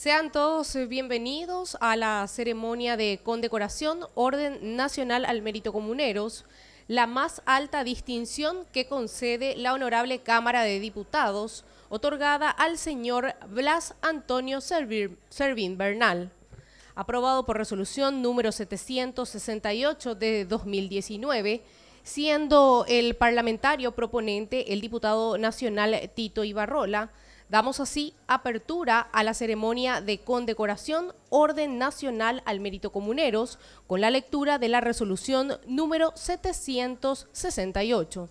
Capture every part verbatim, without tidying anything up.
Sean todos bienvenidos a la ceremonia de condecoración Orden Nacional al Mérito Comuneros, la más alta distinción que concede la Honorable Cámara de Diputados, otorgada al señor Blas Antonio Servín Bernal, aprobado por resolución número setecientos sesenta y ocho de dos mil diecinueve, siendo el parlamentario proponente el diputado nacional Tito Ibarrola. Damos así apertura a la ceremonia de condecoración Orden Nacional al Mérito Comuneros con la lectura de la resolución número setecientos sesenta y ocho.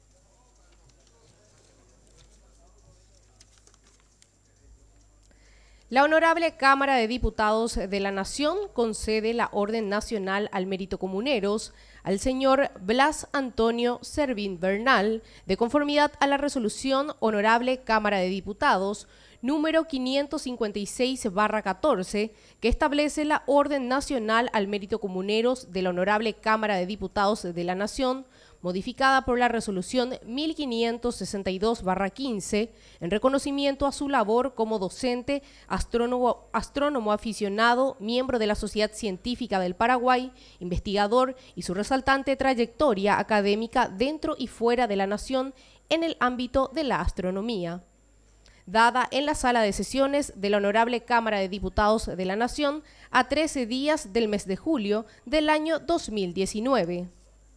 La Honorable Cámara de Diputados de la Nación concede la Orden Nacional al Mérito Comuneros al señor Blas Antonio Servín Bernal, de conformidad a la resolución Honorable Cámara de Diputados número quinientos cincuenta y seis barra catorce, que establece la Orden Nacional al Mérito Comuneros de la Honorable Cámara de Diputados de la Nación, modificada por la resolución mil quinientos sesenta y dos barra quince, en reconocimiento a su labor como docente, astrónomo, astrónomo aficionado, miembro de la Sociedad Científica del Paraguay, investigador y su resaltante trayectoria académica dentro y fuera de la nación en el ámbito de la astronomía. Dada en la sala de sesiones de la Honorable Cámara de Diputados de la Nación a trece días del mes de julio del año dos mil diecinueve.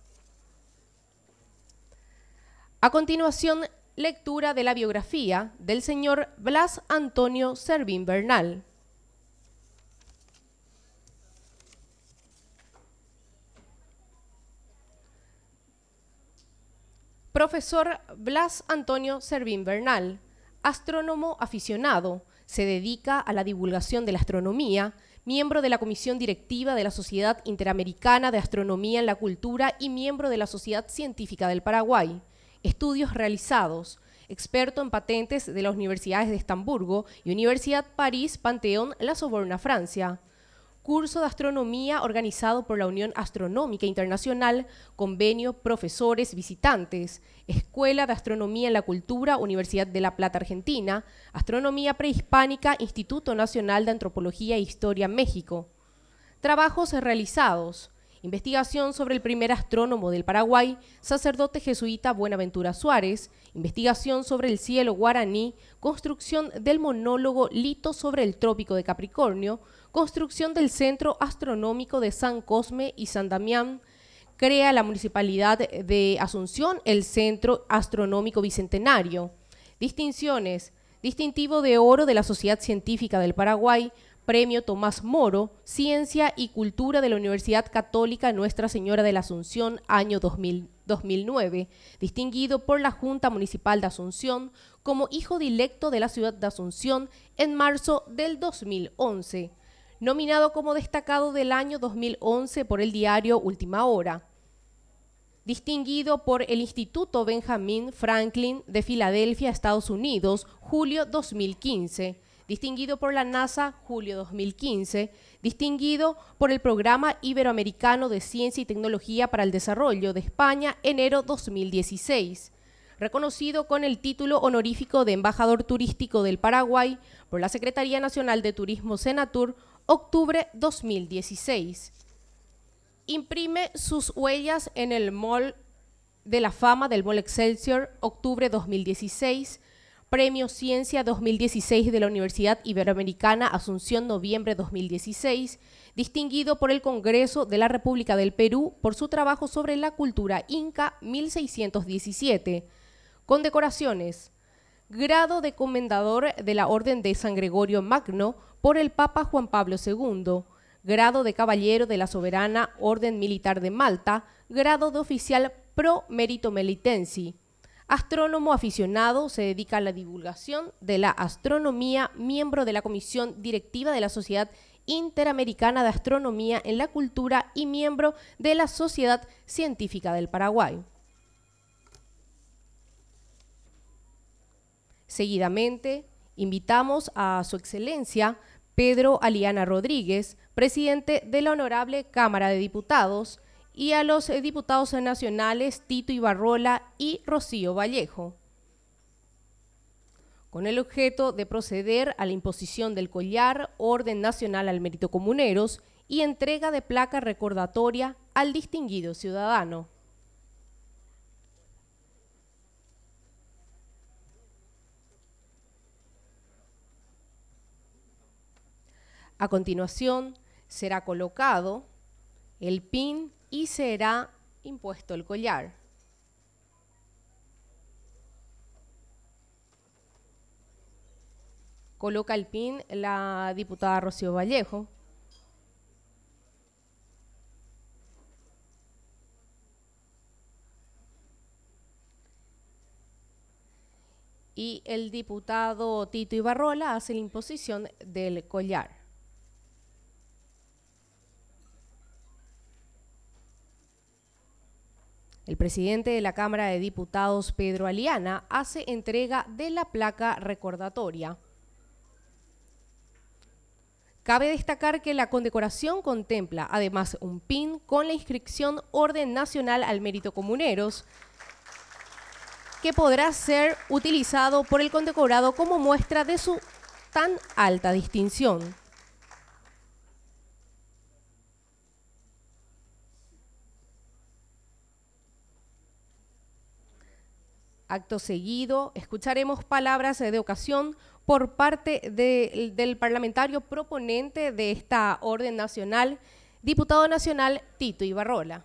A continuación, lectura de la biografía del señor Blas Antonio Servín Bernal. Profesor Blas Antonio Servín Bernal, astrónomo aficionado, se dedica a la divulgación de la astronomía, miembro de la Comisión Directiva de la Sociedad Interamericana de Astronomía en la Cultura y miembro de la Sociedad Científica del Paraguay. Estudios realizados: experto en patentes de las universidades de Estamburgo y Universidad París Panteón La Sorbona, Francia. Curso de astronomía organizado por la Unión Astronómica Internacional, convenio profesores visitantes, Escuela de Astronomía en la Cultura, Universidad de La Plata, Argentina, Astronomía Prehispánica, Instituto Nacional de Antropología e Historia, México. Trabajos realizados: investigación sobre el primer astrónomo del Paraguay, sacerdote jesuita Buenaventura Suárez, investigación sobre el cielo guaraní, construcción del monólogo Lito sobre el Trópico de Capricornio, construcción del Centro Astronómico de San Cosme y San Damián, crea la Municipalidad de Asunción el Centro Astronómico Bicentenario. Distinciones: distintivo de oro de la Sociedad Científica del Paraguay, Premio Tomás Moro, Ciencia y Cultura de la Universidad Católica Nuestra Señora de la Asunción, año dos mil, dos mil nueve, distinguido por la Junta Municipal de Asunción como hijo directo de la ciudad de Asunción en marzo del dos mil once, nominado como destacado del año dos mil once por el diario Última Hora, distinguido por el Instituto Benjamin Franklin de Filadelfia, Estados Unidos, julio dos mil quince, distinguido por la NASA, julio dos mil quince, distinguido por el Programa Iberoamericano de Ciencia y Tecnología para el Desarrollo de España, enero dos mil dieciséis, reconocido con el título honorífico de Embajador Turístico del Paraguay por la Secretaría Nacional de Turismo Senatur, octubre dos mil dieciséis. Imprime sus huellas en el Mall de la Fama del Mall Excelsior, octubre dos mil dieciséis, Premio Ciencia dos mil dieciséis de la Universidad Iberoamericana Asunción, noviembre dos mil dieciséis, distinguido por el Congreso de la República del Perú por su trabajo sobre la cultura inca, mil seiscientos diecisiete. Condecoraciones: grado de Comendador de la Orden de San Gregorio Magno por el Papa Juan Pablo segundo, grado de Caballero de la Soberana Orden Militar de Malta, grado de Oficial Pro Mérito Melitensi. Astrónomo aficionado, se dedica a la divulgación de la astronomía, miembro de la Comisión Directiva de la Sociedad Interamericana de Astronomía en la Cultura y miembro de la Sociedad Científica del Paraguay. Seguidamente, invitamos a Su Excelencia Pedro Aliana Rodríguez, presidente de la Honorable Cámara de Diputados, y a los diputados nacionales Tito Ibarrola y Rocío Vallejo. con el objeto de proceder a la imposición del collar Orden Nacional al Mérito Comuneros y entrega de placa recordatoria al distinguido ciudadano. A continuación, será colocado el pin y será impuesto el collar. Coloca el pin la diputada Rocío Vallejo. Y el diputado Tito Ibarrola hace la imposición del collar. El presidente de la Cámara de Diputados, Pedro Aliana, hace entrega de la placa recordatoria. Cabe destacar que la condecoración contempla además un pin con la inscripción Orden Nacional al Mérito Comuneros, que podrá ser utilizado por el condecorado como muestra de su tan alta distinción. Acto seguido, escucharemos palabras de ocasión por parte de, del parlamentario proponente de esta orden nacional, diputado nacional Tito Ibarrola.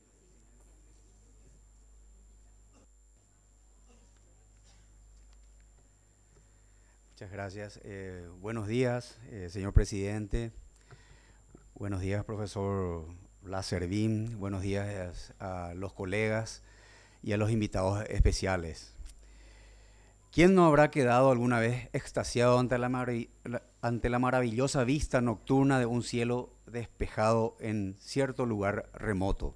Muchas gracias. Eh, buenos días, eh, señor presidente. Buenos días, profesor Blas Servín. Buenos días a los colegas y a los invitados especiales. ¿Quién no habrá quedado alguna vez extasiado ante la, marav ante la maravillosa vista nocturna de un cielo despejado en cierto lugar remoto?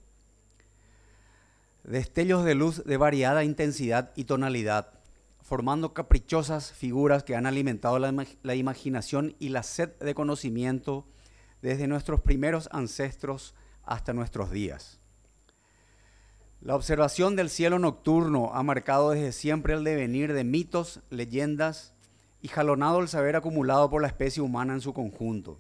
Destellos de luz de variada intensidad y tonalidad, formando caprichosas figuras que han alimentado la, la imaginación y la sed de conocimiento desde nuestros primeros ancestros hasta nuestros días. La observación del cielo nocturno ha marcado desde siempre el devenir de mitos, leyendas y jalonado el saber acumulado por la especie humana en su conjunto.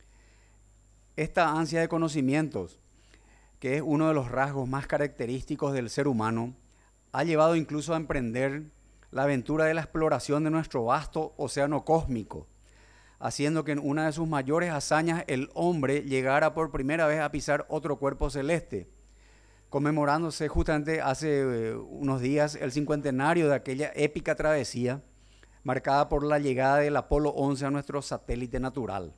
Esta ansia de conocimientos, que es uno de los rasgos más característicos del ser humano, ha llevado incluso a emprender la aventura de la exploración de nuestro vasto océano cósmico, haciendo que en una de sus mayores hazañas el hombre llegara por primera vez a pisar otro cuerpo celeste, conmemorándose justamente hace eh, unos días el cincuentenario de aquella épica travesía marcada por la llegada del Apolo once a nuestro satélite natural.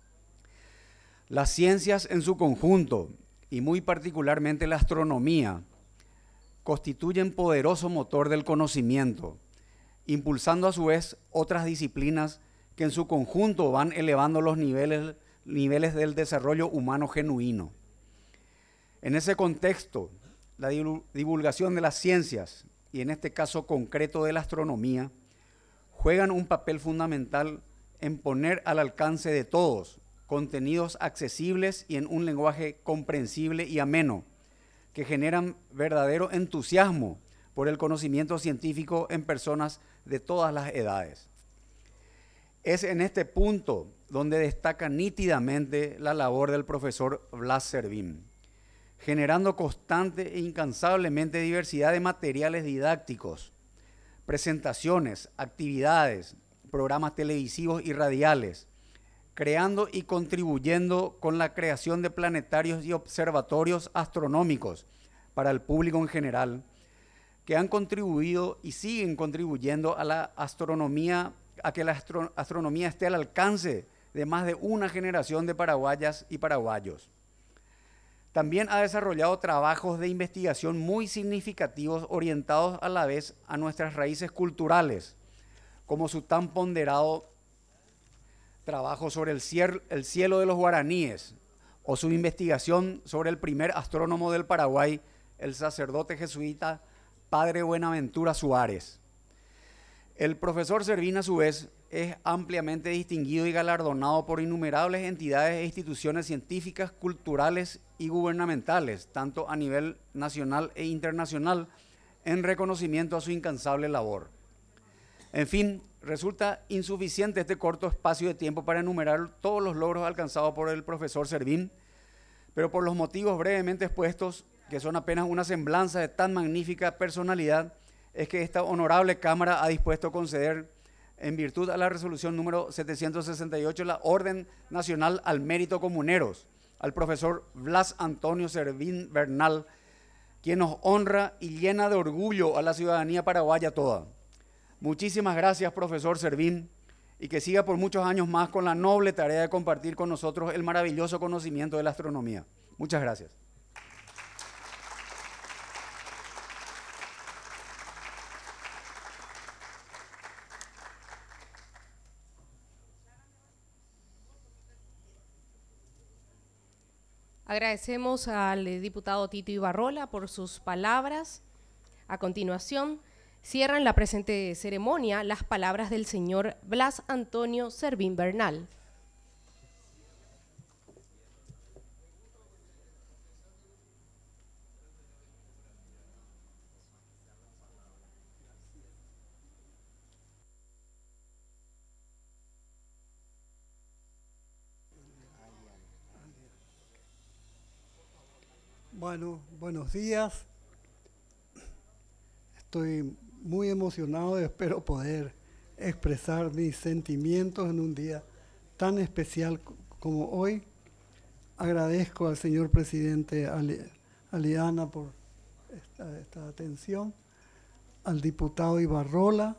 Las ciencias en su conjunto, y muy particularmente la astronomía, constituyen poderoso motor del conocimiento, impulsando a su vez otras disciplinas que en su conjunto van elevando los niveles, niveles del desarrollo humano genuino. En ese contexto, la divulgación de las ciencias, y en este caso concreto de la astronomía, juegan un papel fundamental en poner al alcance de todos contenidos accesibles y en un lenguaje comprensible y ameno, que generan verdadero entusiasmo por el conocimiento científico en personas de todas las edades. Es en este punto donde destaca nítidamente la labor del profesor Blas Servín, generando constante e incansablemente diversidad de materiales didácticos, presentaciones, actividades, programas televisivos y radiales, creando y contribuyendo con la creación de planetarios y observatorios astronómicos para el público en general, que han contribuido y siguen contribuyendo a la astronomía, a que la astro, astronomía esté al alcance de más de una generación de paraguayas y paraguayos. También ha desarrollado trabajos de investigación muy significativos orientados a la vez a nuestras raíces culturales, como su tan ponderado trabajo sobre el cielo, el cielo de los guaraníes, o su investigación sobre el primer astrónomo del Paraguay, el sacerdote jesuita Padre Buenaventura Suárez. El profesor Servín, a su vez, es ampliamente distinguido y galardonado por innumerables entidades e instituciones científicas, culturales y gubernamentales, tanto a nivel nacional e internacional, en reconocimiento a su incansable labor. En fin, Resulta insuficiente este corto espacio de tiempo para enumerar todos los logros alcanzados por el profesor Servín, pero por los motivos brevemente expuestos, que son apenas una semblanza de tan magnífica personalidad, es que esta honorable Cámara ha dispuesto conceder, en virtud a la resolución número setecientos sesenta y ocho, la Orden Nacional al Mérito Comuneros, al profesor Blas Antonio Servín Bernal, quien nos honra y llena de orgullo a la ciudadanía paraguaya toda. Muchísimas gracias, profesor Servín, y que siga por muchos años más con la noble tarea de compartir con nosotros el maravilloso conocimiento de la astronomía. Muchas gracias. Agradecemos al diputado Tito Ibarrola por sus palabras. A continuación, cierran la presente ceremonia las palabras del señor Blas Antonio Servín Bernal. Bueno, buenos días. Estoy muy emocionado y espero poder expresar mis sentimientos en un día tan especial como hoy. Agradezco al señor presidente Aliana por esta, esta atención, al diputado Ibarrola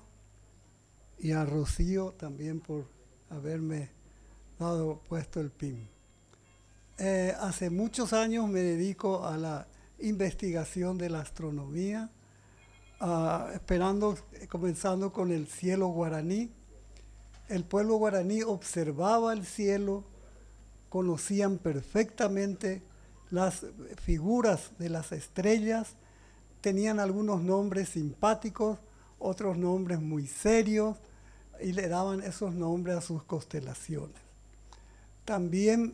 y a Rocío también por haberme dado puesto el pin. Eh, hace muchos años me dedico a la investigación de la astronomía, uh, esperando, comenzando con el cielo guaraní. El pueblo guaraní observaba el cielo, conocían perfectamente las figuras de las estrellas, tenían algunos nombres simpáticos, otros nombres muy serios, y le daban esos nombres a sus constelaciones. También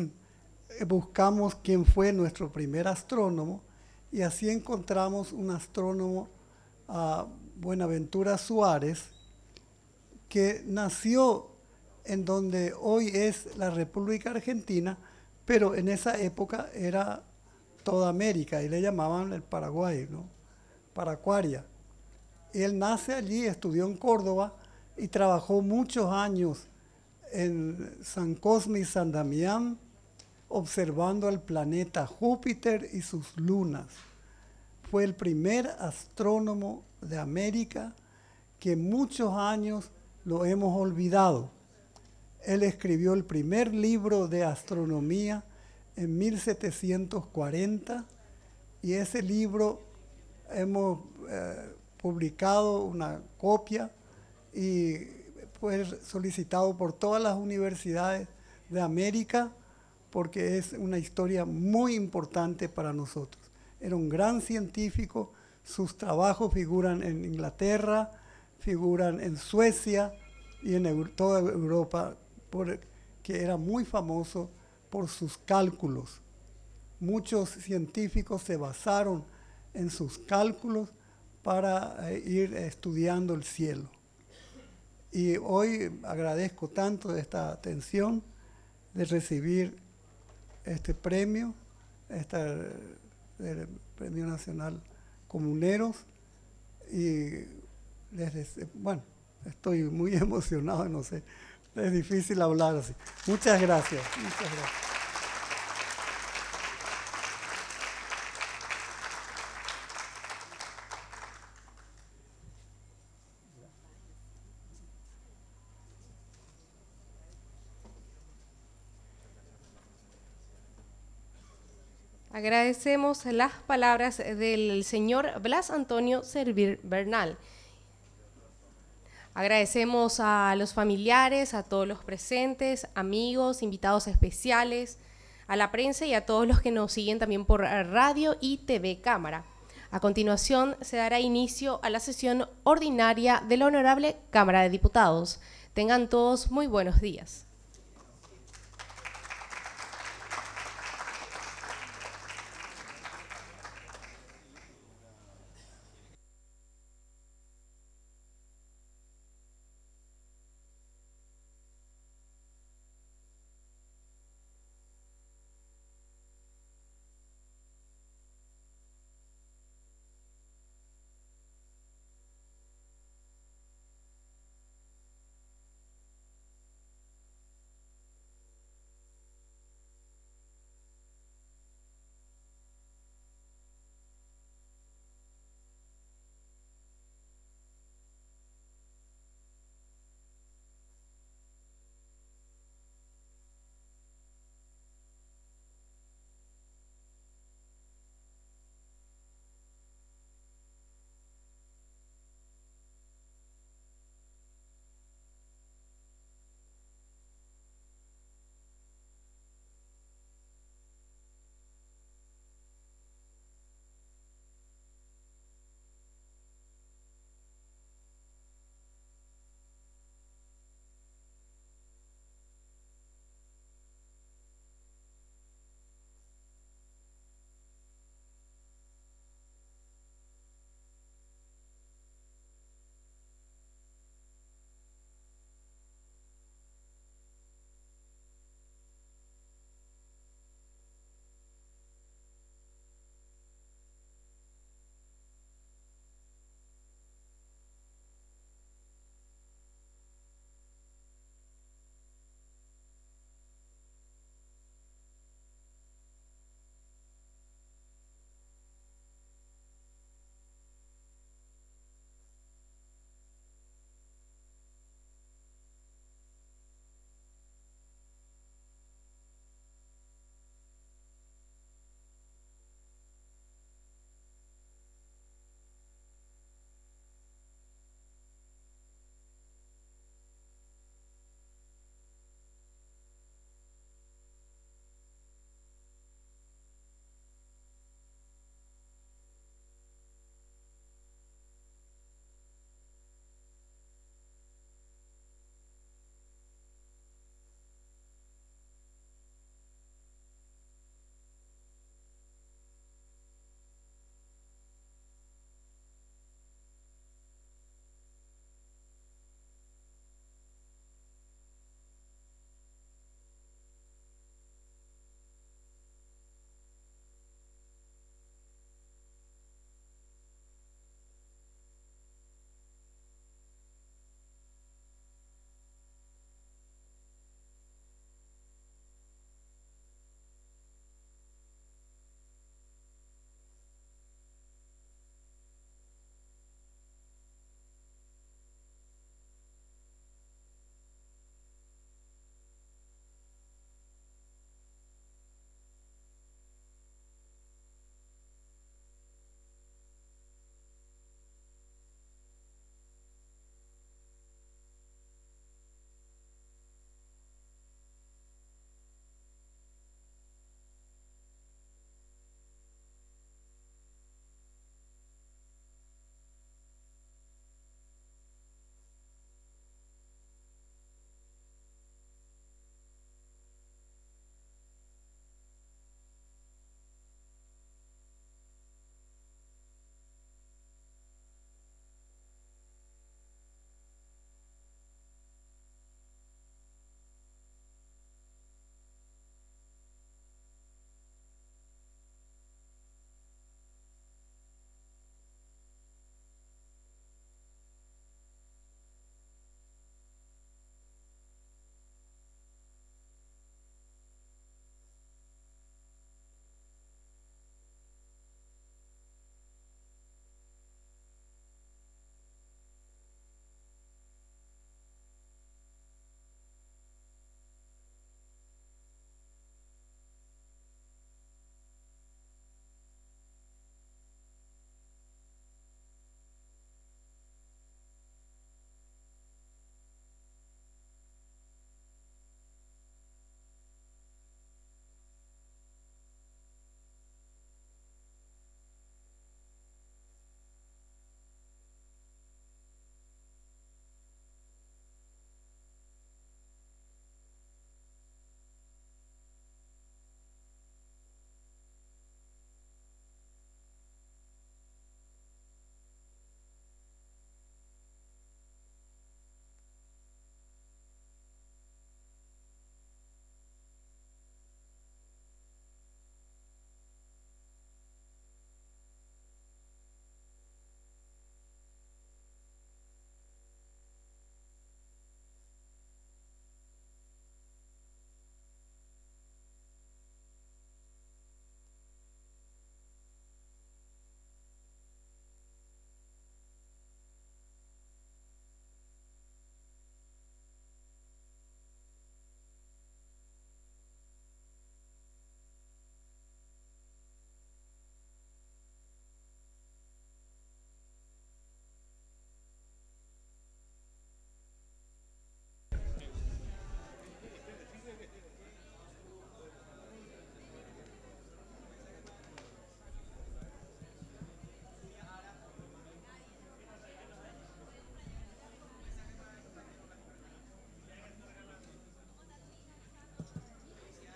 buscamos quién fue nuestro primer astrónomo y así encontramos un astrónomo, uh, Buenaventura Suárez, que nació en donde hoy es la República Argentina, pero en esa época era toda América y le llamaban el Paraguay, ¿no? Paracuaria. Él nace allí, estudió en Córdoba y trabajó muchos años en San Cosme y San Damián, observando el planeta Júpiter y sus lunas. Fue el primer astrónomo de América que muchos años lo hemos olvidado. Él escribió el primer libro de astronomía en mil setecientos cuarenta y ese libro hemos eh, publicado una copia y fue solicitado por todas las universidades de América porque es una historia muy importante para nosotros. Era un gran científico, sus trabajos figuran en Inglaterra, figuran en Suecia y en toda Europa, porque era muy famoso por sus cálculos. Muchos científicos se basaron en sus cálculos para ir estudiando el cielo. Y hoy agradezco tanto esta atención de recibir este premio, este, el Premio Nacional Comuneros, y desde, bueno, estoy muy emocionado, no sé, es difícil hablar así. Muchas gracias, muchas gracias. Agradecemos las palabras del señor Blas Antonio Servín Bernal. Agradecemos a los familiares, a todos los presentes, amigos, invitados especiales, a la prensa y a todos los que nos siguen también por radio y T V Cámara. A continuación se dará inicio a la sesión ordinaria de la Honorable Cámara de Diputados. Tengan todos muy buenos días.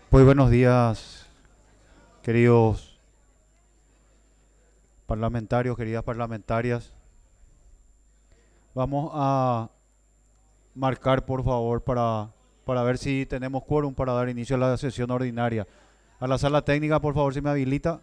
Muy buenos días, queridos parlamentarios, queridas parlamentarias. Vamos a marcar, por favor, para, para ver si tenemos quórum para dar inicio a la sesión ordinaria. A la sala técnica, por favor, si me habilita.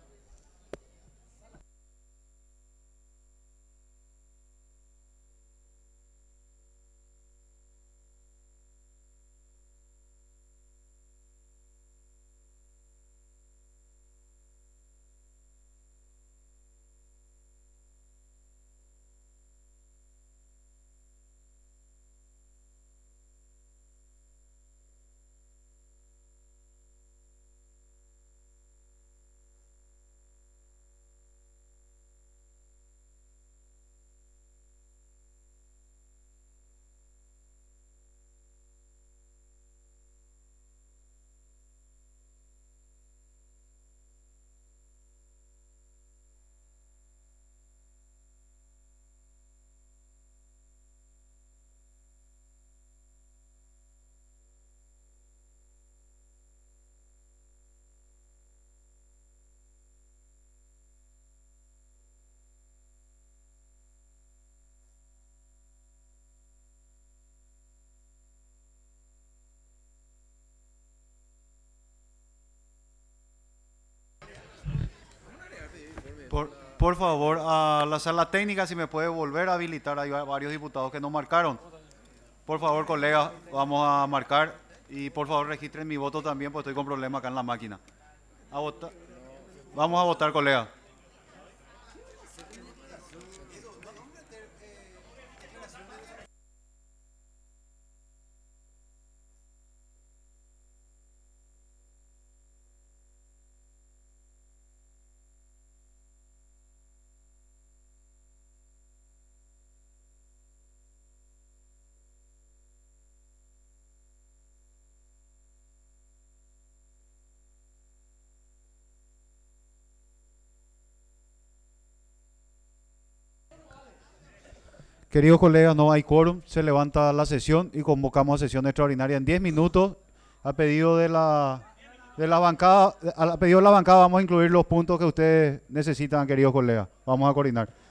Por, por favor, a la sala técnica, si me puede volver a habilitar. Hay varios diputados que no marcaron. Por favor, colegas, vamos a marcar. Y por favor, registren mi voto también, porque estoy con problemas acá en la máquina. A votar. Vamos a votar, colegas. Queridos colegas, no hay quórum, se levanta la sesión y convocamos a sesión extraordinaria en diez minutos. A pedido de la, de la bancada, a pedido de la bancada vamos a incluir los puntos que ustedes necesitan, queridos colegas. Vamos a coordinar.